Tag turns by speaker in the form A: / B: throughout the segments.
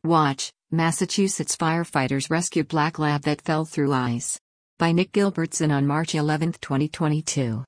A: Watch, Massachusetts firefighters rescued black lab that fell through ice. By Nick Gilbertson on March 11, 2022.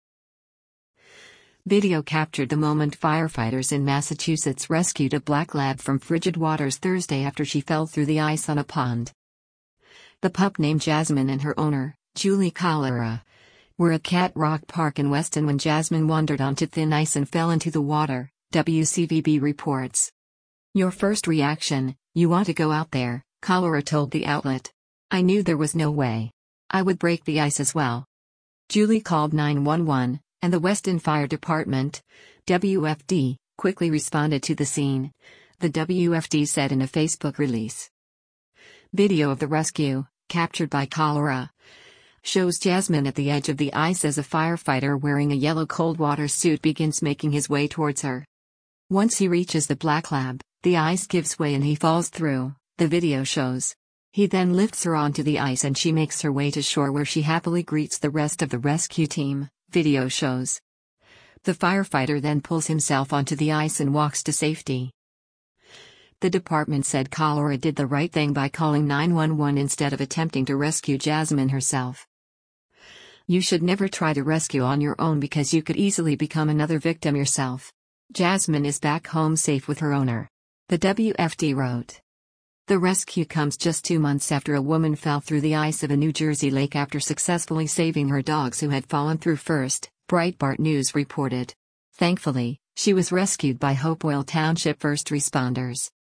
A: Video captured the moment firefighters in Massachusetts rescued a black lab from frigid waters Thursday after she fell through the ice on a pond. The pup, named Jasmine, and her owner, Julie Calera, were at Cat Rock Park in Weston when Jasmine wandered onto thin ice and fell into the water, WCVB reports. "Your first reaction, you want to go out there," Calera told the outlet. "I knew there was no way I would break the ice as well." Julie called 911, and the Weston Fire Department, WFD, quickly responded to the scene, the WFD said in a Facebook release. Video of the rescue, captured by Calera, shows Jasmine at the edge of the ice as a firefighter wearing a yellow cold water suit begins making his way towards her. Once he reaches the black lab, the ice gives way and he falls through, the video shows. He then lifts her onto the ice and she makes her way to shore where she happily greets the rest of the rescue team, video shows. The firefighter then pulls himself onto the ice and walks to safety. The department said Calera did the right thing by calling 911 instead of attempting to rescue Jasmine herself. "You should never try to rescue on your own because you could easily become another victim yourself. Jasmine is back home safe with her owner," the WFD wrote. The rescue comes just 2 months after a woman fell through the ice of a New Jersey lake after successfully saving her dogs who had fallen through first, Breitbart News reported. Thankfully, she was rescued by Hopewell Township first responders.